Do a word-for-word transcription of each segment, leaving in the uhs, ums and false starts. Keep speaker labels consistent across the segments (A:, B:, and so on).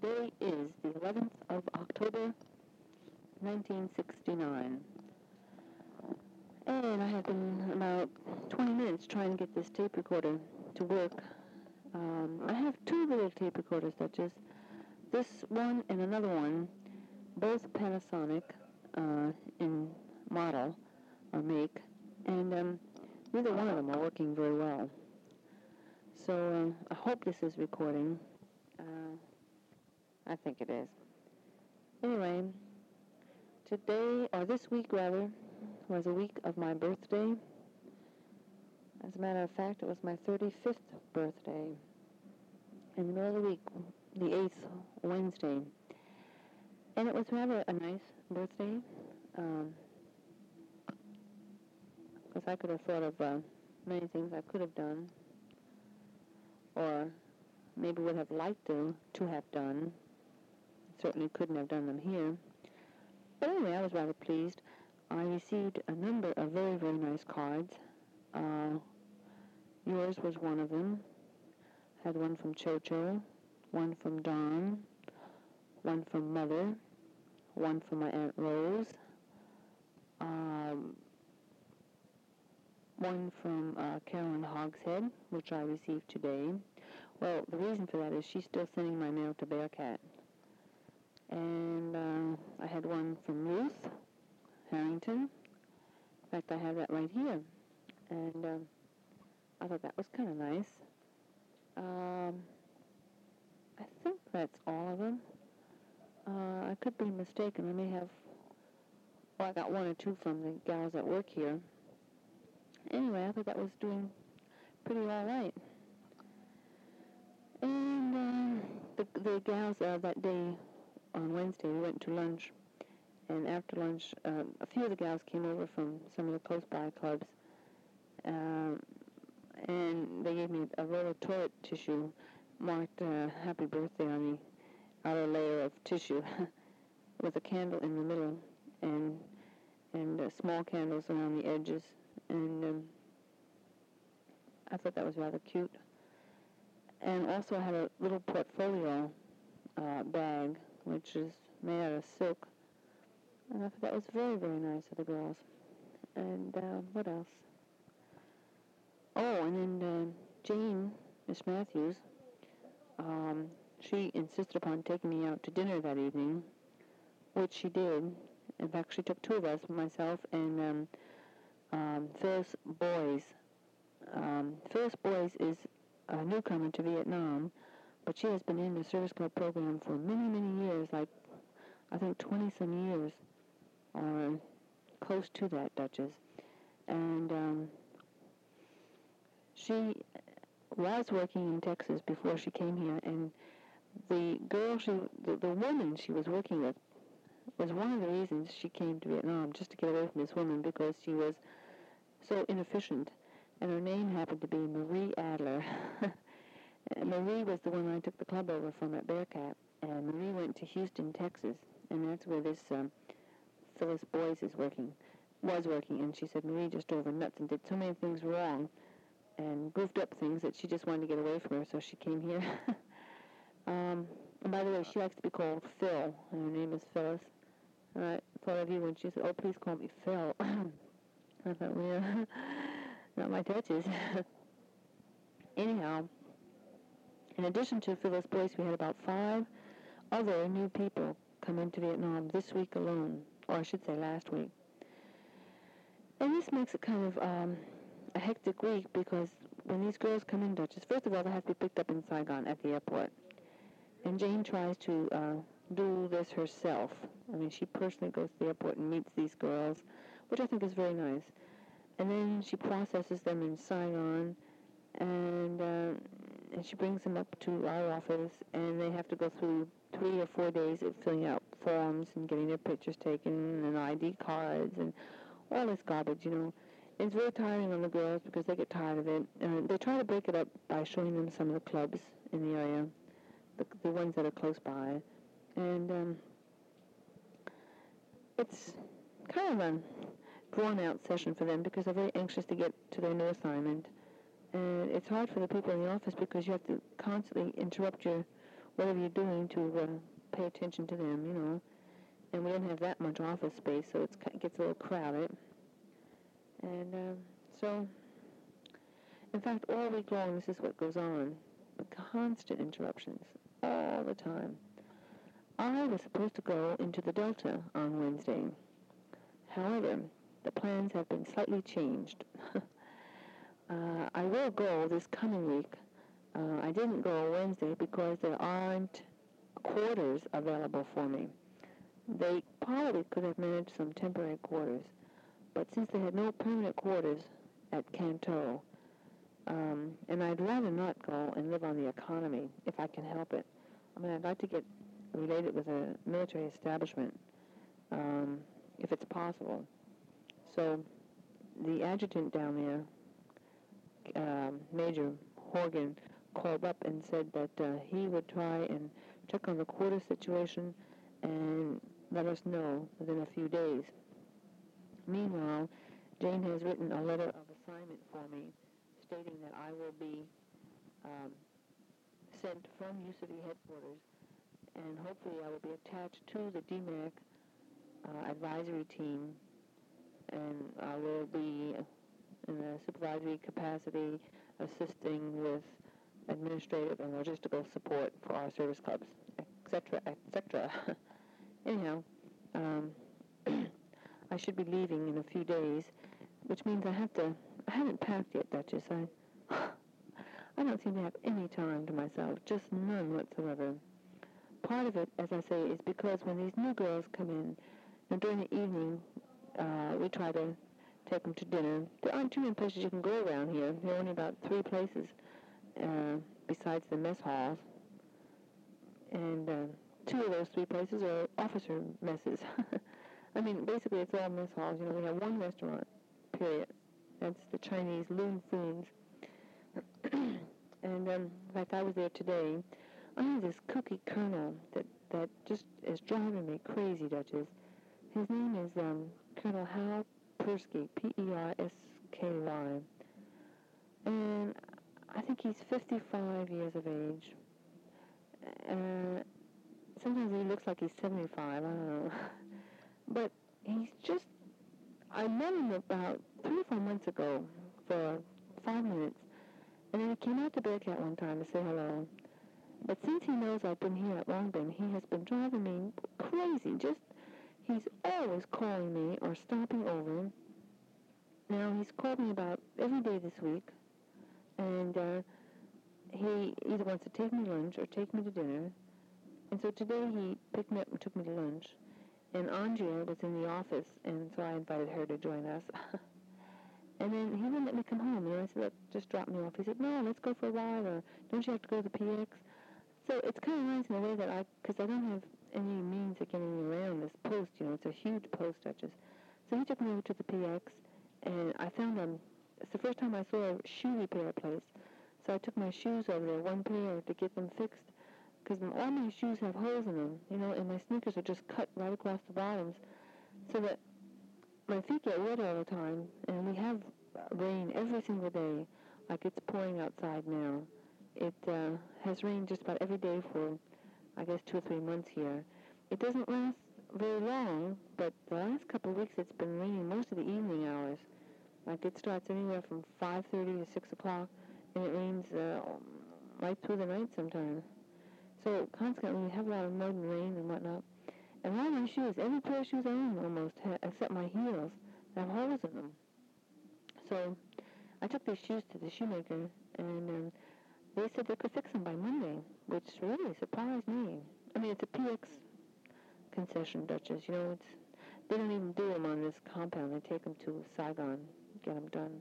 A: Today is the eleventh of October, nineteen sixty-nine. And I have been about twenty minutes trying to get this tape recorder to work. Um, I have two little tape recorders, Duchess. This one and another one, both Panasonic uh, in model or make, and um, neither one of them are working very well. So uh, I hope this is recording. Uh, I think it is. Anyway, today, or this week rather, was a week of my birthday. As a matter of fact, it was my thirty-fifth birthday. In the middle of the week, the eighth Wednesday. And it was rather a nice birthday. Um, because I could have thought of uh, many things I could have done, or maybe would have liked to, to have done. Certainly couldn't have done them here. But anyway, I was rather pleased. I received a number of very, very nice cards. Uh, yours was one of them. Had one from Chocho, one from Don, one from Mother, one from my Aunt Rose, um, one from uh, Carolyn Hogshead, which I received today. Well, the reason for that is she's still sending my mail to Bearcat. And uh, I had one from Ruth Harrington. In fact, I have that right here. And uh, I thought that was kind of nice. Um, I think that's all of them. Uh, I could be mistaken. I may have... Well, I got one or two from the gals that work here. Anyway, I thought that was doing pretty all right. And uh, the, the gals uh, that day on Wednesday, we went to lunch. And after lunch, um, a few of the gals came over from some of the close-by clubs. Um, and they gave me a roll of toilet tissue marked uh, happy birthday on the outer layer of tissue with a candle in the middle and and uh, small candles around the edges. And um, I thought that was rather cute. And also I had a little portfolio uh, bag, which is made out of silk. And I thought that was very, very nice of the girls. And uh, what else? Oh, and then uh, Jane, Miss Matthews, um, she insisted upon taking me out to dinner that evening, which she did. In fact, she took two of us, myself and um, um, Phyllis Boys. Um, Phyllis Boys is a newcomer to Vietnam, but she has been in the Service Corps program for many, many years, like I think twenty-some years, or close to that, Duchess. And um, she was working in Texas before she came here, and the girl she, the, the woman she was working with was one of the reasons she came to Vietnam, just to get away from this woman, because she was so inefficient. And her name happened to be Marie Adler. Marie was the one I took the club over from at Bearcat, and Marie went to Houston, Texas, and that's where this um, Phyllis Boyce is working, was working, and she said Marie just drove her nuts and did so many things wrong and goofed up things that she just wanted to get away from her, so she came here. um, and by the way, she likes to be called Phil, and her name is Phyllis. And I thought of you when she said, "Oh, please call me Phil." I thought, well, not my touches. Anyhow, in addition to Phyllis Boyce, we had about five other new people come into Vietnam this week alone, or I should say last week. And this makes it kind of um, a hectic week, because when these girls come in, Duchess, first of all, they have to be picked up in Saigon at the airport. And Jane tries to uh, do this herself. I mean, she personally goes to the airport and meets these girls, which I think is very nice. And then she processes them in Saigon, and, uh, and she brings them up to our office, and they have to go through three or four days of filling out forms and getting their pictures taken and I D cards and all this garbage, you know. It's very tiring on the girls because they get tired of it. Uh, they try to break it up by showing them some of the clubs in the area, the, the ones that are close by. And um, it's kind of a drawn-out session for them because they're very anxious to get to their new assignment. And it's hard for the people in the office because you have to constantly interrupt your whatever you're doing to uh, pay attention to them, you know. And we don't have that much office space, so it's, it gets a little crowded. And uh, so, in fact, all week long, this is what goes on. Constant interruptions, all the time. I was supposed to go into the Delta on Wednesday. However, the plans have been slightly changed. uh, I will go this coming week. Uh, I didn't go Wednesday because there aren't quarters available for me. They probably could have managed some temporary quarters, but since they had no permanent quarters at Canto, um, and I'd rather not go and live on the economy if I can help it. I mean, I'd like to get related with a military establishment, um, if it's possible. So the adjutant down there, um, Major Horgan, called up and said that uh, he would try and check on the quarter situation and let us know within a few days. Meanwhile, Jane has written a letter of assignment for me stating that I will be um, sent from U C V headquarters, and hopefully I will be attached to the D MAC uh, advisory team, and I will be in a supervisory capacity assisting with administrative and logistical support for our service clubs, et cetera, et cetera. Anyhow, um, I should be leaving in a few days, which means I have to, I haven't packed yet, Duchess. I, I don't seem to have any time to myself, just none whatsoever. Part of it, as I say, is because when these new girls come in, and during the evening, uh, we try to take them to dinner. There aren't too many places you can go around here. There are only about three places uh, besides the mess halls. And uh, two of those three places are officer messes. I mean, basically it's all mess halls. You know, we have one restaurant, period. That's the Chinese Loon Foons. And um, in fact, I was there today. I have this cookie colonel that, that just is driving me crazy, Duchess. His name is um, Colonel Hal Persky, P E R S K Y. And I think he's fifty-five years of age. Uh, sometimes he looks like he's seventy-five, I don't know. But he's just, I met him about three or four months ago for five minutes. And then he came out to Bearcat one time to say hello. But since he knows I've been here at Longben, he has been driving me crazy. Just, he's always calling me or stopping over. Now, he's called me about every day this week. And uh, he either wants to take me lunch or take me to dinner. And so today he picked me up and took me to lunch. And Andrea was in the office, and so I invited her to join us. And then he wouldn't let me come home. And I said, look, just drop me off. He said, no, let's go for a while, or don't you have to go to the P X? So it's kind of nice in a way that I, because I don't have any means of getting around this post, you know, it's a huge post, Duchess. So he took me over to the P X, and I found um, it's the first time I saw a shoe repair place. So I took my shoes over there, one pair, to get them fixed, because all my shoes have holes in them, you know, and my sneakers are just cut right across the bottoms, so that my feet get wet all the time, and we have rain every single day, like it's pouring outside now. It uh, has rained just about every day for, I guess, two or three months here. It doesn't last very long, but the last couple of weeks it's been raining most of the evening hours. Like it starts anywhere from five thirty to six o'clock, and it rains uh, right through the night sometimes. So consequently we have a lot of mud and rain and whatnot. And all my shoes, every pair of shoes I own almost, ha- except my heels, have holes in them. So I took these shoes to the shoemaker, and um, they said they could fix them by Monday, which really surprised me. I mean, it's a P X concession, Duchess. You know, it's they don't even do them on this compound. They take them to Saigon, get them done.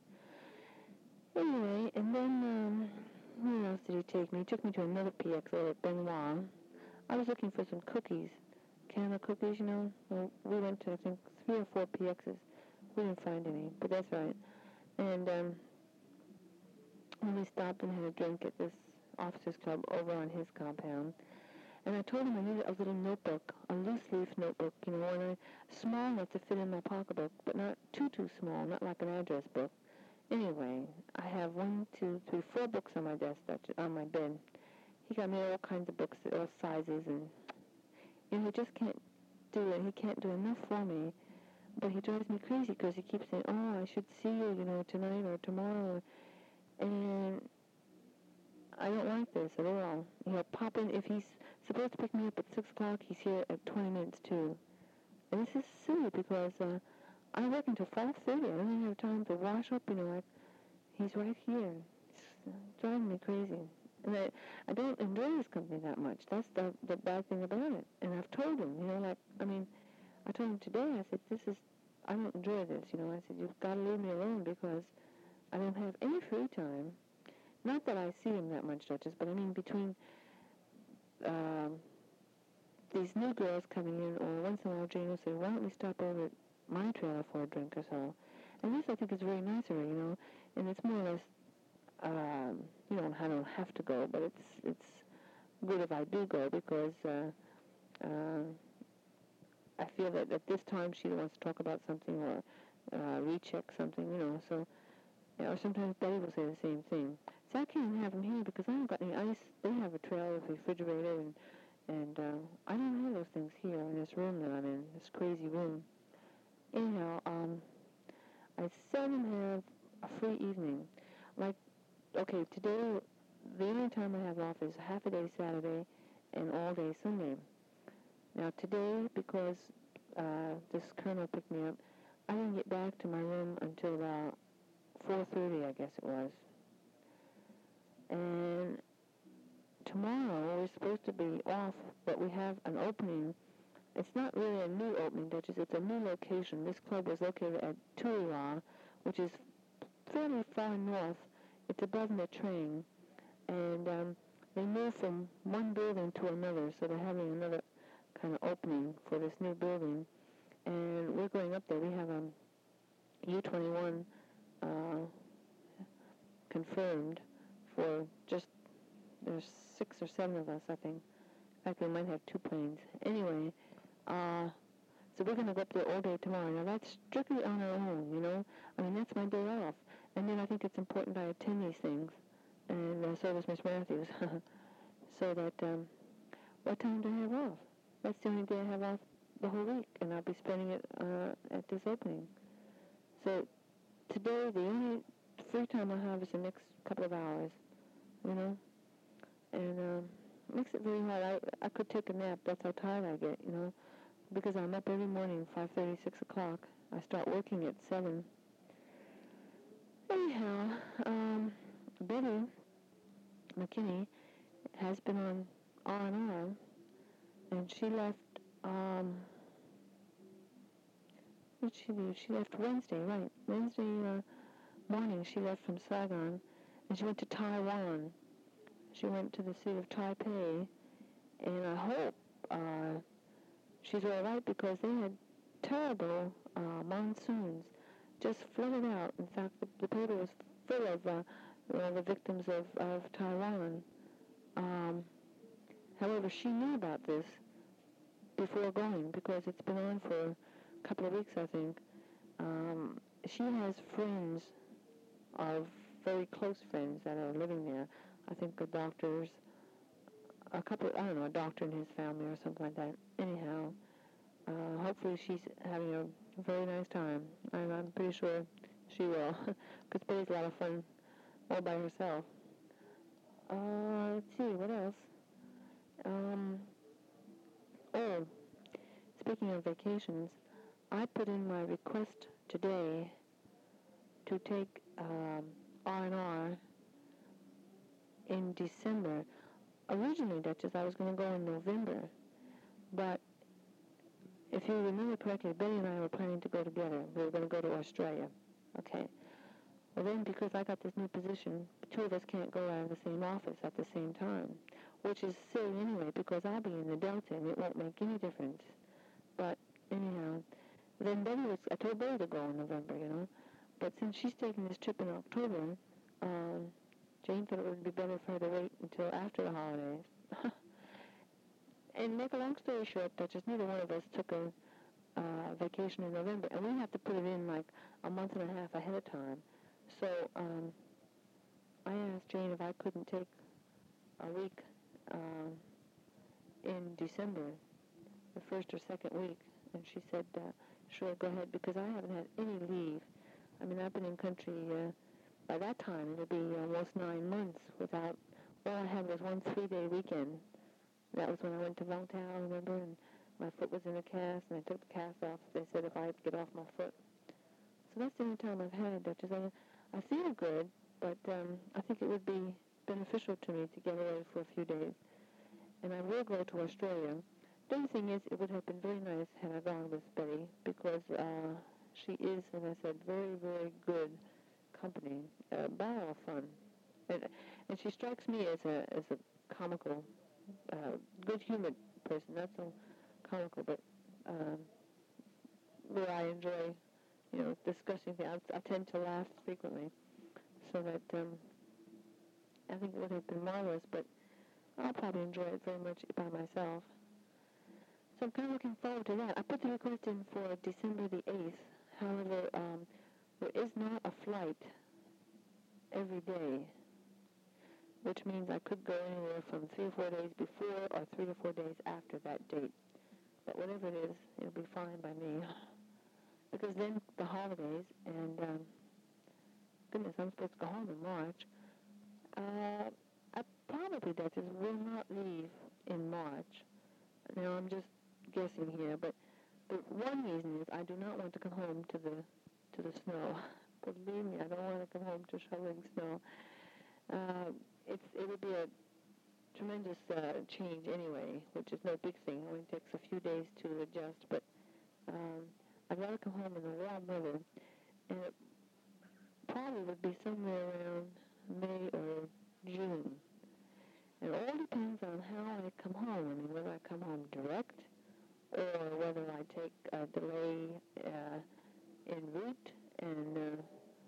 A: Anyway, and then, um, where else did he take me? He took me to another P X over at Benoit. I was looking for some cookies. Can cookies, you know. Well, we went to, I think, three or four P Xs. We didn't find any, but that's right. And um, when we stopped and had a drink at this officers club over on his compound, and I told him I needed a little notebook, a loose-leaf notebook, you know, one uh, small enough to fit in my pocketbook, but not too, too small, not like an address book. Anyway, I have one, two, three, four books on my desk, on my bed. he got me all kinds of books, all sizes, and you know, he just can't do it. He can't do enough for me. But he drives me crazy because he keeps saying, oh, I should see you, you know, tonight or tomorrow. And I don't like this at all. He'll pop in. If he's supposed to pick me up at six o'clock, he's here at twenty minutes to. And this is silly because uh, I work until five thirty. I don't have time to wash up, you know. Like, he's right here. It's driving me crazy. And I, I don't enjoy his company that much. That's the, the bad thing about it. And I've told him, you know, like, I mean, I told him today, I said, this is, I don't enjoy this, you know. I said, you've got to leave me alone because I don't have any free time. Not that I see him that much, Duchess, but I mean between um, these new girls coming in, or once in a while Jane will say, why don't we stop over at my trailer for a drink or so? And this, I think, is very nice of her, you know, and it's more or less, um, you know, I don't have to go, but it's it's good if I do go because uh, uh, I feel that at this time she wants to talk about something or uh, recheck something, you know, so, yeah, or sometimes Betty will say the same thing. So I can't have them here because I haven't got any ice. They have a trailer, a refrigerator, and, and uh, I don't have those things here in this room that I'm in, this crazy room. Anyhow, um, I seldom have a free evening. Like, okay, today, the only time I have off is half a day Saturday and all day Sunday. Now today, because uh, this colonel picked me up, I didn't get back to my room until about four thirty, I guess it was. And tomorrow we're supposed to be off, but we have an opening. It's not really a new opening, Duchess. It's a new location. This club was located at Toowoomba, which is fairly far north. It's above Matrane. And um, they moved from one building to another, so they're having another kind of opening for this new building. And we're going up there. We have a U twenty-one uh, confirmed for just, there's six or seven of us, I think. In fact, we might have two planes. Anyway, uh, so we're going to go up there all day tomorrow. Now, that's strictly on our own, you know. I mean, that's my day off. And then I think it's important I attend these things. And uh, so does Miss Matthews. So that, um, what time do I have off? That's the only day I have off the whole week. And I'll be spending it uh, at this opening. So today, the only free time I have is the next couple of hours, you know. And um, it makes it very hard. I, I could take a nap. That's how tired I get, you know. Because I'm up every morning, five thirty, six o'clock. I start working at seven. Anyhow, um, Betty McKinney has been on R and R, and she left, um, what did she do? She left Wednesday, right. Wednesday uh, morning she left from Saigon, and she went to Taiwan. She went to the city of Taipei, and I hope uh, she's all right because they had terrible uh, monsoons, just flooded out. In fact, the, the paper was full of uh, well, the victims of, of Taiwan. Um, however, she knew about this before going because it's been on for a couple of weeks, I think. Um, she has friends of very close friends that are living there. I think the doctors, a couple, I don't know, a doctor and his family or something like that. Anyhow, uh, hopefully she's having a very nice time. I'm, I'm pretty sure she will, because Betty's a lot of fun all by herself. Uh, let's see, what else? Um, oh, speaking of vacations, I put in my request today to take um, R and R in December. Originally, Duchess, I was going to go in November, but if you remember correctly, Betty and I were planning to go together. We were going to go to Australia. Okay. Well, then, because I got this new position, the two of us can't go out of the same office at the same time, which is silly anyway, because I'll be in the Delta, and it won't make any difference. But, anyhow, then Betty was, I told Betty to go in November, you know, but since she's taking this trip in October, um, Jane thought it would be better for her to wait until after the holidays. And make a long story short, Duchess, neither one of us took a uh, vacation in November, and we have to put it in like a month and a half ahead of time. So um, I asked Jane if I couldn't take a week um, in December, the first or second week. And she said, uh, sure, go ahead, because I haven't had any leave. I mean, I've been in country, uh, by that time, it'll be almost nine months without, all I had was one three-day weekend. That was when I went to Vongtao, remember, and my foot was in a cast, and I took the cast off. They said if I'd get off my foot. So that's the only time I've had, Duchess. I, I feel good, but um, I think it would be beneficial to me to get away for a few days. And I will go to Australia. The only thing is, it would have been very nice had I gone with Betty, because uh, she is, as I said, very, very good company, uh, ball of fun. And, and she strikes me as a as a comical, uh, good-humored person, not so comical, but um, where I enjoy, you know, discussing things. I, I tend to laugh frequently, so that um, I think it would have been marvelous, but I'll probably enjoy it very much by myself. So I'm kind of looking forward to that. I put the request in for December the eighth. However, um, there is not a flight every day, which means I could go anywhere from three or four days before or three or four days after that date. But whatever it is, it'll be fine by me. Because then the holidays, and um, goodness, I'm supposed to go home in March. Uh, I probably, Duchess, will not leave in March. Now, I'm just guessing here, but the one reason is I do not want to come home to the to the snow. Believe me, I don't want to come home to shoveling snow. Uh, it's it would be a tremendous uh, change anyway, which is no big thing. It only takes a few days to adjust, but um, I'd rather come home in the warm weather, and it probably would be somewhere around May or June. It all depends on how I come home. I mean, whether I come home direct or whether I take a delay uh, en route and uh,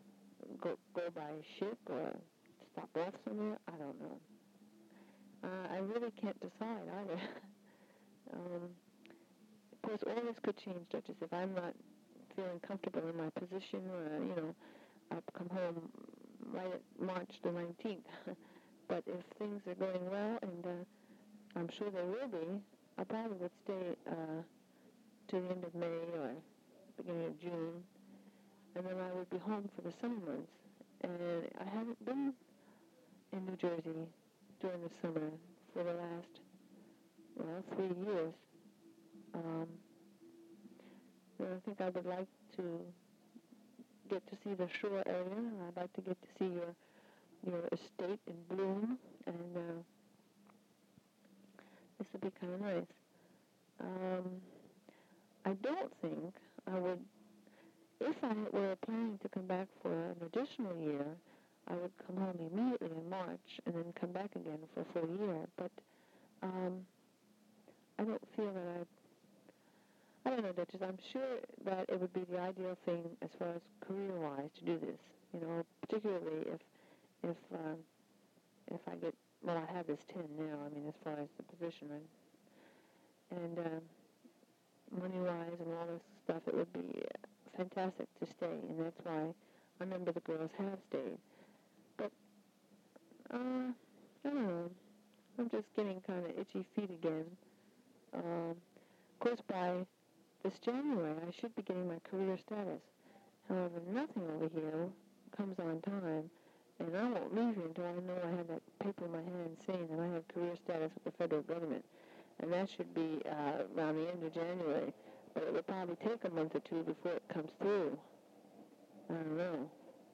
A: go go by ship or stop off somewhere. I don't know. Uh, I really can't decide either. um, of course, all this could change, Duchess, if I'm not feeling comfortable in my position, or, you know, I'll come home right at March the nineteenth. But if things are going well, and uh, I'm sure they will be, I probably would stay uh, to the end of May or beginning of June, and then I would be home for the summer months. And I haven't been in New Jersey during the summer for the last, well, three years. Um, and I think I would like to get to see the shore area. I'd like to get to see your your estate in bloom, and uh, this would be kind of nice. Um, I don't think I would, if I were planning to come back for an additional year, I would come home immediately in March and then come back again for a full year. But um, I don't feel that I, I don't know, Duchess, I'm sure that it would be the ideal thing as far as career-wise to do this, you know, particularly if, if, um, if I get, well, I have this ten now, I mean, as far as the position, and, and um, money-wise and all this stuff, it would be fantastic to stay, and that's why a number of the girls have stayed. But, uh, I don't know, I'm just getting kind of itchy feet again. Um, of course, by this January, I should be getting my career status. However, nothing over here comes on time, and I won't leave here until I know I have that paper in my hand saying that I have career status with the federal government. And that should be uh, around the end of January. But it will probably take a month or two before it comes through. I don't know.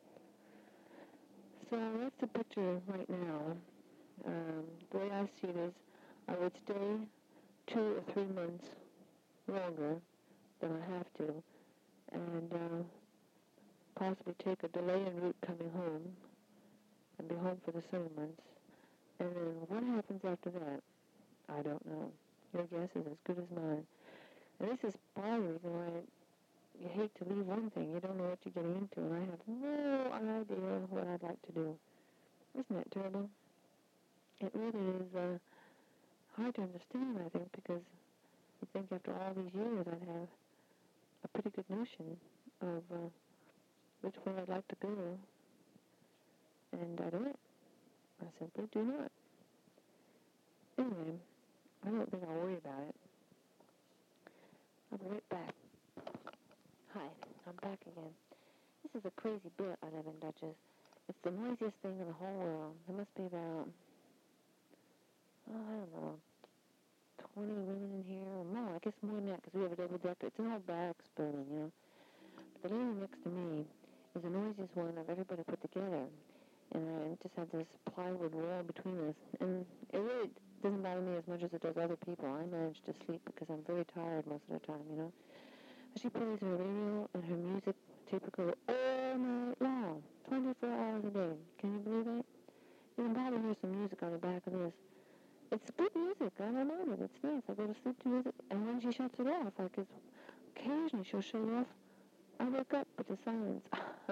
A: So that's the picture right now. Um, the way I see it is I would stay two or three months longer than I have to, and uh, possibly take a delay en route coming home and be home for the summer months. And then what happens after that? I don't know. Your guess is as good as mine. And this is part of the reason why you hate to leave one thing. You don't know what you're getting into, and I have no idea what I'd like to do. Isn't that terrible? It really is uh, hard to understand, I think, because you think after all these years I'd have a pretty good notion of uh, which way I'd like to go, and I don't. I simply do not. Anyway, I don't think I'll worry about it. I'll be right back. Hi, I'm back again. This is a crazy bit I live in Dutchess. It's the noisiest thing in the whole world. There must be about, oh, I don't know, twenty women in here, or more. I guess more than that, because we have a double decker. It's an old barracks building, you know. But the lady next to me is the noisiest one of everybody put together. And I just have this plywood wall between us. And it really doesn't bother me as much as it does other people. I manage to sleep because I'm very tired most of the time, you know. But she plays her radio and her music tape recorder all night long, twenty-four hours a day. Can you believe that? You can probably hear some music on the back of this. It's good music. I don't mind it. It's nice. I go to sleep to music. And when she shuts it off, like it's, occasionally she'll shut it off, I wake up with the silence.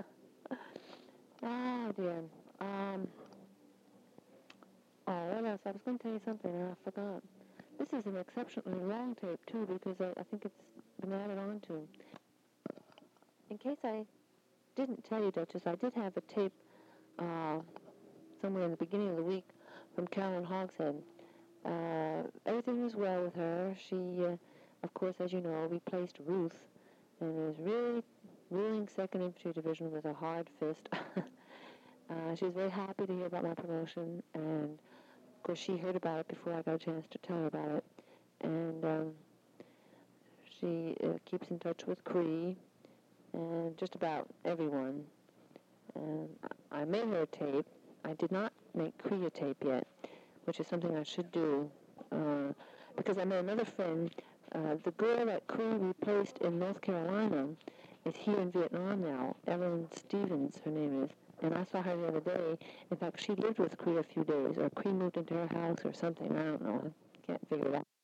A: Oh, dear. Um, oh, what else? I was going to tell you something, and I forgot. This is an exceptionally long tape, too, because I, I think it's been added on to. In case I didn't tell you, Duchess, I did have a tape uh, somewhere in the beginning of the week from Carolyn Hogshead. Uh, everything was well with her. She, uh, of course, as you know, replaced Ruth, and is really ruling second Infantry Division with a hard fist. uh, she was very happy to hear about my promotion, and of course she heard about it before I got a chance to tell her about it. And um, she uh, keeps in touch with Cree and just about everyone. And I made her a tape. I did not make Cree a tape yet, which is something I should do, uh, because I met another friend. Uh, the girl that Cree replaced in North Carolina is here in Vietnam now. Ellen Stevens, her name is. And I saw her the other day. In fact, she lived with Cree a few days, or Cree moved into her house or something. I don't know. I can't figure it out.